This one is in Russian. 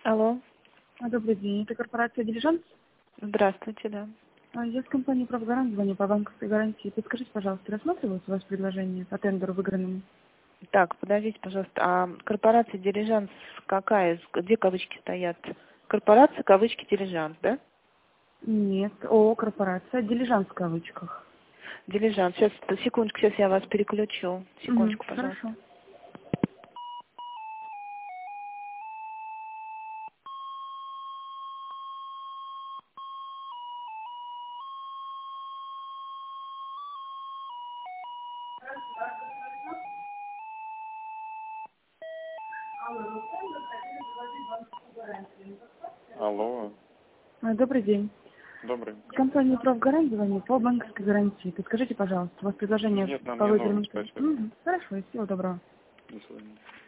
Алло, Добрый день, это корпорация «Дилижанс». здравствуйте, да. Я с компании «Правгарант» звоню по банковской гарантии. Подскажите, пожалуйста, рассматривалось у вас предложение по тендеру выигранному? Так, подождите, пожалуйста, а корпорация «Дилижанс» какая? Где кавычки стоят? Корпорация, кавычки, «Дилижанс», да? Нет, ООО «Корпорация», «Дилижанс» в кавычках. «Дилижанс». Сейчас, секундочку, сейчас я вас переключу. Секундочку, пожалуйста. Хорошо. Алло, Добрый день. добрый. С компании «Правгарант» звоню по банковской гарантии. Подскажите, пожалуйста, у вас предложение Нет, нам по не нужно, выигранному... спасибо. Хорошо, и всего доброго. До свидания.